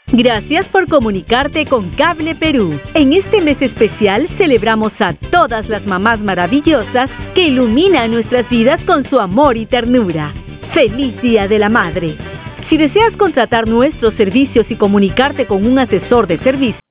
Gracias por comunicarte con Cable Perú. En este mes especial celebramos a todas las mamás maravillosas que iluminan nuestras vidas con su amor y ternura. ¡Feliz Día de la Madre! Si deseas contratar nuestros servicios y comunicarte con un asesor de servicio,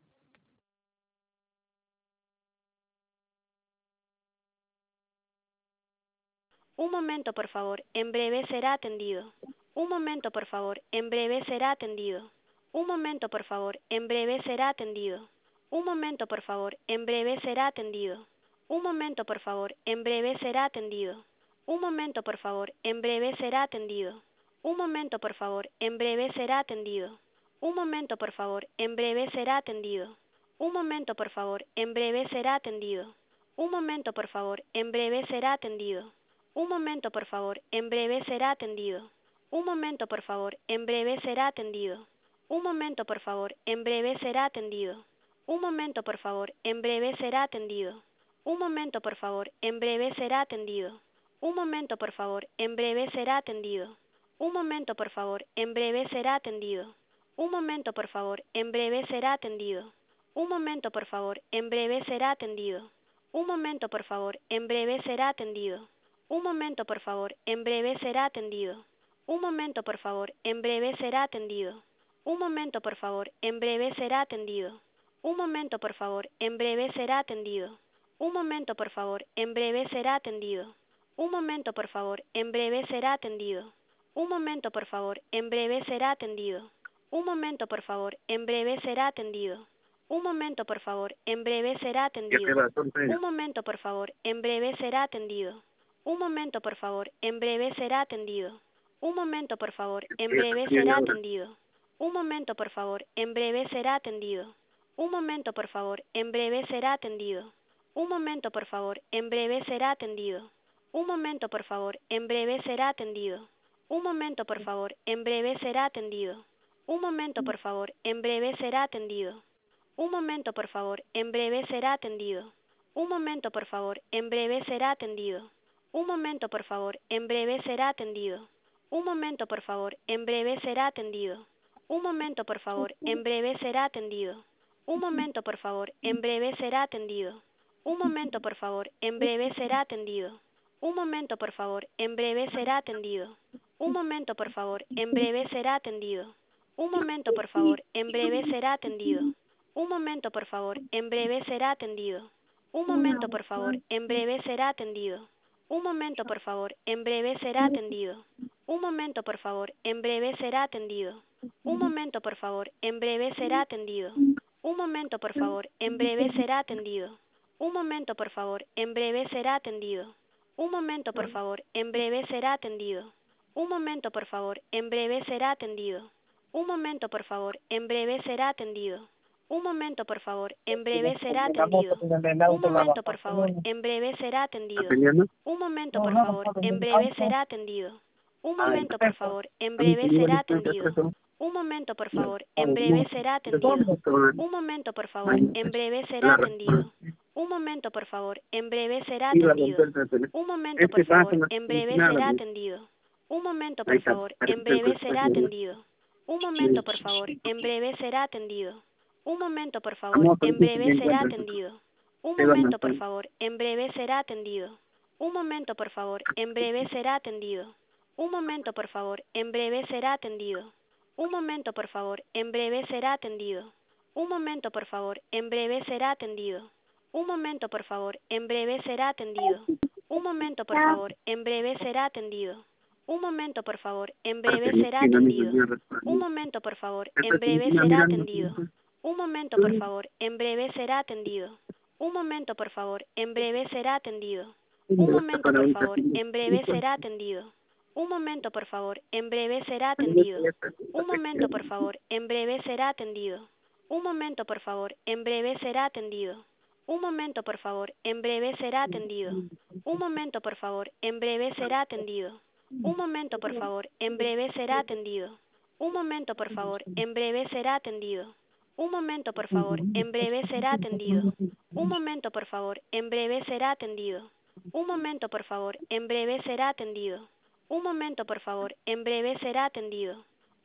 Un momento, por favor, en breve será atendido. Un momento, por favor, en breve será atendido. Un momento, por favor, en breve será atendido. Un momento, por favor, en breve será atendido. Un momento, por favor, en breve será atendido. Un momento, por favor, en breve será atendido. Un momento, por favor, en breve será atendido. Un momento, por favor, en breve será atendido. Un momento, por favor, en breve será atendido. Un momento, por favor, en breve será atendido. Un momento, por favor, en breve será atendido. Un momento, por favor, en breve será atendido. Un momento, por favor, en breve será atendido. Un momento, por favor, en breve será atendido. Un momento, por favor, en breve será atendido. Un momento, por favor, en breve será atendido. Un momento, por favor, en breve será atendido. Un momento, por favor, en breve será atendido. Un momento, por favor, en breve será atendido. Un momento, por favor, en breve será atendido. Un momento, por favor, en breve será atendido. Un momento, por favor, en breve será atendido. Un momento, por favor, en breve será atendido. Un momento, por favor, en breve será atendido. Un momento, por favor, en breve será atendido. Un momento, por favor, en breve será atendido. Un momento, por favor, en breve será atendido. Un momento, por favor, en breve será atendido. Un momento, por favor, en breve será atendido. Un momento, por favor, en breve será atendido. Un momento, por favor, en breve será atendido. Un momento, por favor, en breve será atendido. Un momento, por favor, en breve será atendido. Un momento, por favor, en breve será atendido. Un momento, por favor, en breve será atendido. Un momento, por favor, en breve será atendido. Un momento, por favor, en breve será atendido. Un momento, por favor, en breve será atendido. Un momento, por favor, en breve será atendido. Un momento, por favor, en breve será atendido. Un momento, por favor, en breve será atendido. Un momento, por favor, en breve será atendido. Un momento, por favor, en breve será atendido. Un momento, por favor, en breve será atendido. Un momento, por favor, en breve será atendido. Un momento, por favor, en breve será atendido. Un momento, por favor, en breve será atendido. Un momento, por favor, en breve será atendido. Un momento, por favor, en breve será atendido. Un momento, por favor, en breve será atendido. Un momento, por favor, en breve será atendido. Un momento, por favor, en breve será atendido. Un momento, por favor, en breve será atendido. Un momento, por favor, en breve será atendido. Un momento, por favor, en breve será atendido. Un momento, por favor, en breve será atendido. Un momento, por favor, en breve será atendido. Un momento, por favor, en breve será atendido. Un momento, por favor, en breve será atendido. Un momento, por favor, en breve será atendido. Un momento, por favor, en breve será atendido. Un momento, por favor, en breve será atendido. Un momento, por favor, en breve será atendido. Un momento, por favor, en breve será atendido. Un momento, por favor, en breve será atendido. Un momento, por favor, en breve será atendido. Un momento, por favor, en breve será atendido. Un momento, por favor, en breve será atendido. Un momento, por favor, en breve será atendido. Un momento, por favor, en breve será atendido. Un momento, por favor, en breve será atendido. Un momento, por favor, en breve será atendido. Un momento, por favor, en breve será atendido. Un momento, por favor, en breve será atendido. Un momento, por favor, en breve será atendido. Un momento, por favor, en breve será atendido. Un momento, por favor, en breve será atendido. Un momento, por favor, en breve será atendido. Un momento, por favor, en breve será atendido. Un momento, por favor, en breve será atendido. Un momento, por favor, en breve será atendido. Un momento, por favor, en breve será atendido. Un momento, por favor, en breve será atendido. Un momento, por favor, en breve será atendido. Un momento, por favor, en breve será atendido. Un momento, por favor, en breve será atendido. Un momento, por favor, en breve será atendido. Un momento, por favor, en breve será atendido. Un momento, por favor, en breve será atendido. Un momento, por favor, en breve será atendido. Un momento, por favor, en breve será atendido. Un momento, por favor, en breve será atendido.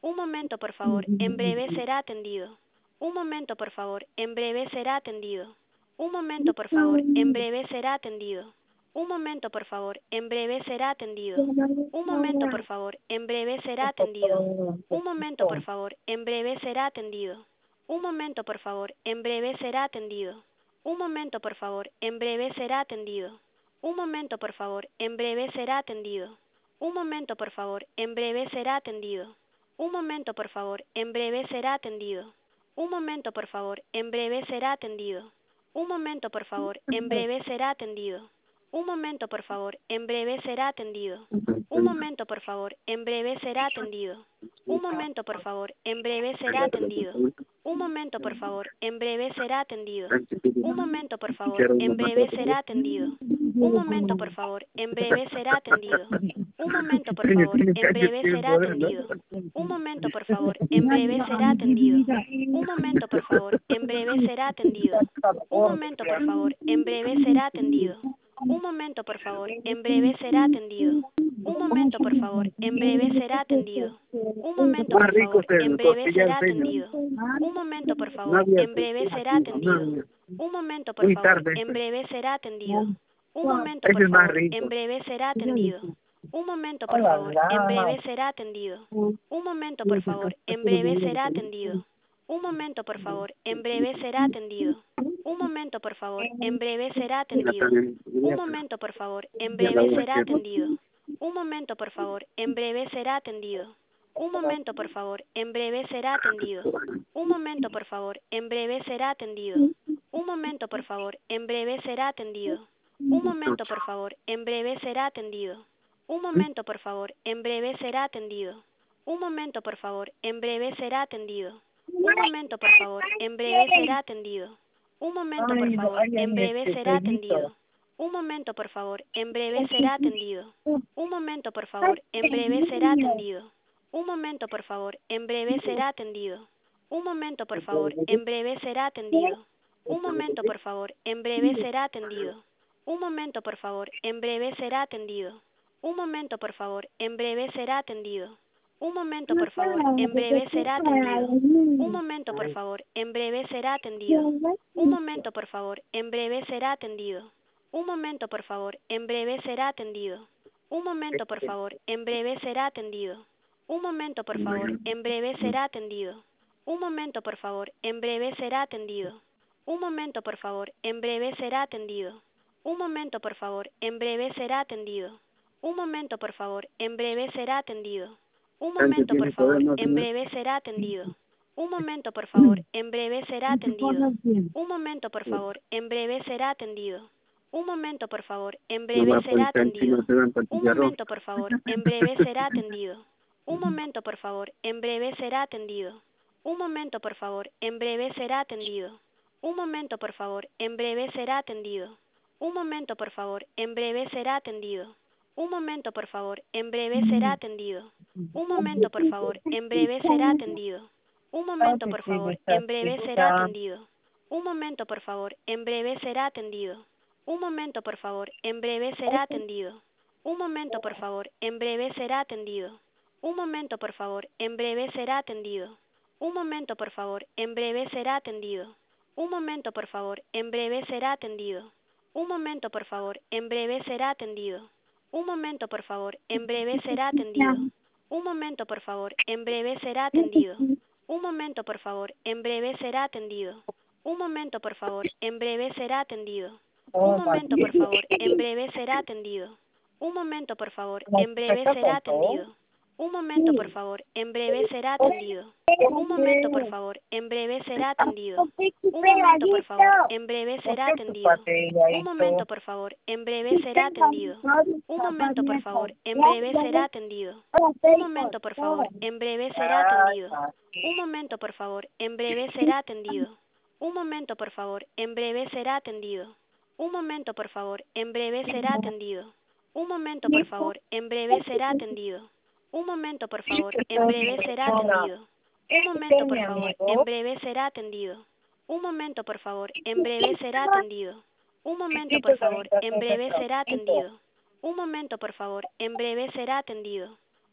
Un momento, por favor, en breve será atendido. Un momento, por favor, en breve será atendido. Un momento, por favor, en breve será atendido. Un momento, por favor, en breve será atendido. Un momento, por favor, en breve será atendido. Un momento, por favor, en breve será atendido. Un momento, por favor, en breve será atendido. Un momento, por favor, en breve será atendido. Un momento, por favor, en breve será atendido. Un momento, por favor, en breve será atendido. Un momento, por favor, en breve será atendido. Un momento, por favor, en breve será atendido. Un momento, por favor, en breve será atendido. Un momento, por favor, en breve será atendido. Un momento, por favor, en breve será atendido. Un momento, por favor, en breve será atendido. Un momento, por favor, en breve será atendido. Un momento, por favor, en breve será atendido. Un momento, por favor, en breve será atendido. Un momento, por favor, en breve será atendido. Un momento, por favor, en breve será atendido. Un momento, por favor, en breve será atendido. Un momento, por favor, en breve será atendido. Un momento, por favor, en breve será atendido. Un momento, por favor, en breve será atendido. Un momento, por favor, en breve será atendido. Un momento, por favor, en breve será atendido. Un momento, por favor, en breve será atendido. Un momento, por favor, en breve será atendido. Un momento, por favor, en breve será atendido. Un momento, por favor, en breve será atendido. Un momento, por favor, en breve será atendido. Un momento, por favor, en breve será atendido. Un momento, por favor, en breve será atendido. Un momento, por favor, en breve será atendido. Un momento, por favor, en breve será atendido. Un momento, por favor, en breve será atendido. Un momento, por favor, en breve será atendido. Un momento, por favor, en breve será atendido. Un momento, por favor, en breve será atendido. Un momento, por favor, en breve será atendido. Un momento, por favor, en breve será atendido. Un momento, por favor, en breve será atendido. Un momento, por favor, en breve será atendido. Un momento, por favor, en breve será atendido. Un momento, por favor, en breve será atendido. Un momento, por favor, en breve será atendido. Un momento, por favor, en breve será atendido. Un momento, por favor, en breve será atendido. Un momento, por favor, en breve será atendido. Un momento, por favor, en breve será atendido. Un momento, por favor, en breve será atendido. Un momento, por favor, en breve será atendido. Un momento, por favor, en breve será atendido. Un momento, por favor, en breve será atendido. Un momento, por favor, en breve será atendido. Un momento, por favor, en breve será atendido. Un momento, por favor, en breve será atendido. Un momento, por favor, en breve será atendido. Un momento, por favor, en breve será atendido. Un momento, por favor, en breve será atendido. Un momento, por favor, en breve será atendido. Un momento, por favor, en breve será atendido. Un momento, por favor, en breve será atendido. Un momento, por favor, en breve será atendido. Un momento, por favor, en breve será atendido. Un momento, por favor, en breve será atendido. Un momento, por favor, en breve será atendido. Un momento, por favor, en breve será atendido. Un momento, por favor, en breve será atendido. Un momento, por favor, en breve será atendido. Un momento, por favor, en breve será atendido. Un momento, por favor, en breve será atendido. Un momento, por favor, en breve será atendido. Un momento, por favor, en breve será atendido. Un momento, por favor, en breve será atendido. Un momento, por favor, en breve será atendido. Un momento, por favor, en breve será atendido. Un momento, por favor, en breve será atendido. Un momento, por favor, en breve será atendido. Un momento, por favor, en breve será atendido. Un momento, por favor, en breve será atendido. Un momento, por favor, en breve será atendido. Un momento, por favor, en breve será atendido. Un momento, por favor, en breve será atendido. Un momento, por favor, en breve será atendido. Un momento, por favor, en breve será atendido. Un momento, por favor, en breve será atendido. Un momento, por favor, en breve será atendido. Un momento, por favor, en breve será atendido. Un momento, por favor, en breve será atendido. Un momento, por favor, en breve será atendido. Un momento, por favor, en breve será atendido. Un momento, por favor, en breve será atendido. Un momento, por favor, en breve será atendido. Un momento, por favor, en breve será atendido. Un momento, por favor, en breve será atendido. Un momento, por favor, en breve será atendido. Un momento, por favor, en breve será atendido. Un momento, por favor, en breve será atendido.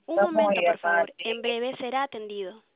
Un momento, por favor. En breve será atendido.